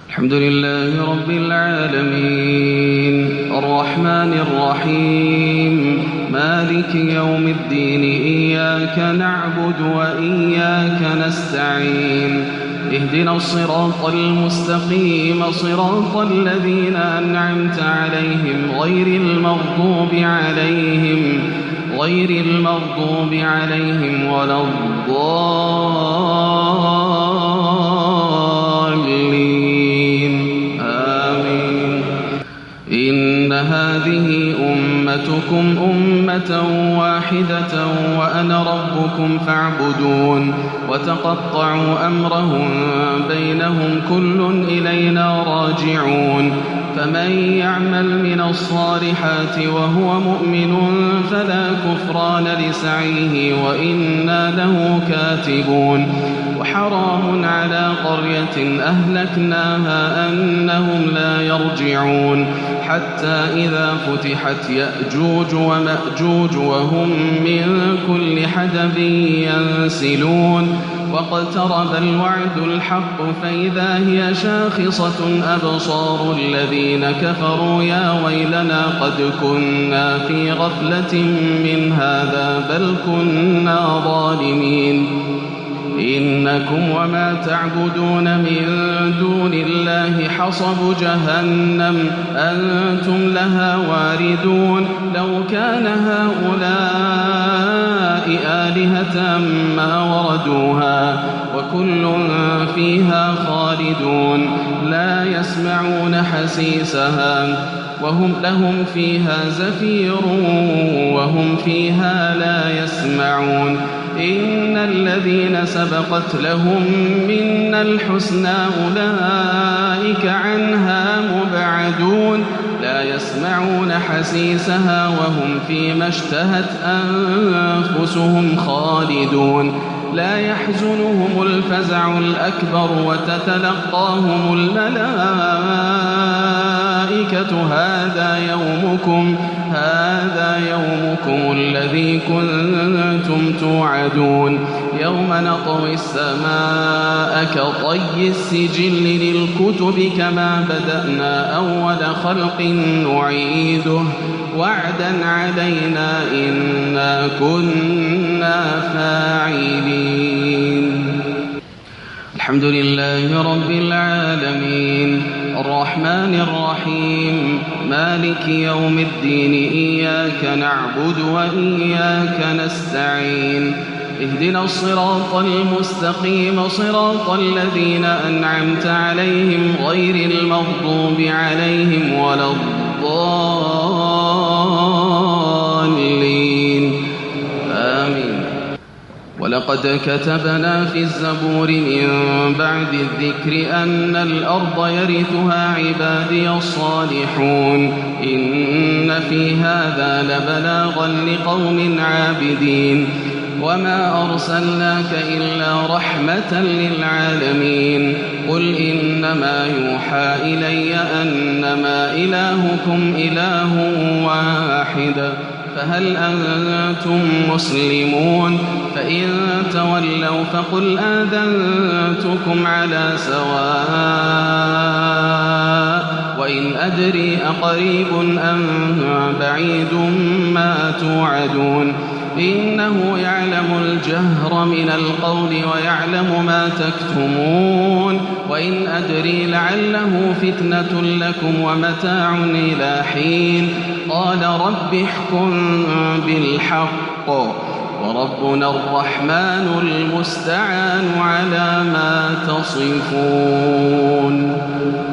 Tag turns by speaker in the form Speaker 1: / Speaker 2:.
Speaker 1: الحمد لله رب العالمين الرحمن الرحيم مالك يوم الدين إياك نعبد وإياك نستعين اهدنا الصراط المستقيم صراط الذين أنعمت عليهم غير المغضوب عليهم ولا الضالين آمين. إن هذه أمتكم أمة واحدة وأنا ربكم فاعبدون وتقطعوا أمرهم بينهم كل إلينا راجعون فمن يعمل من الصالحات وهو مؤمن فلا كفران لسعيه وإنا له كاتبون وحرام على قرية أهلكناها أنهم لا يرجعون حتى إذا فتحت يأجوج ومأجوج وهم من كل حدب ينسلون واقترب الوعد الحق فإذا هي شاخصة أبصار الذين كفروا يا ويلنا قد كنا في غفلة من هذا بل كنا ظالمين. إنكم وما تعبدون من دون الله حصب جهنم أنتم لها واردون لو كان هؤلاء آلهة ما وردوها وكل فيها خالدون لا يسمعون حسيسها لهم فيها زفير وهم فيها لا يسمعون. إن الذين سبقت لهم منا الحسنى أولئك عنها مبعدون لا يسمعون حسيسها وهم فيما اشتهت أنفسهم خالدون لا يحزنهم الفزع الأكبر وتتلقاهم الملائكة هذا يومكم الذي كنتم توعدون يوم نطوي السماء كطي السجل للكتب كما بدأنا أول خلق نعيده وعدا علينا إنا كنا فاعلين. الحمد لله رب العالمين الرحمن الرحيم مالك يوم الدين إياك نعبد وإياك نستعين اهدنا الصراط المستقيم صراط الذين أنعمت عليهم غير المغضوب عليهم ولا الضالين آمين. ولقد كتبنا في الزبور من بعد الذكر أن الأرض يرثها عبادي الصالحون إن في هذا لبلاغا لقوم عابدين وما أرسلناك إلا رحمة للعالمين قل إنما يوحى إلي أنما إلهكم إله واحد فهل أنتم مسلمون فإن تولوا فقل آذنتكم على سواء وإن أدري أقريب أم بعيد ما توعدون إنه يعلم الجهر من القول ويعلم ما تكتمون وإن أدري لعله فتنة لكم ومتاع إلى حين قال رب احكم بالحق وربنا الرحمن المستعان على ما تصفون.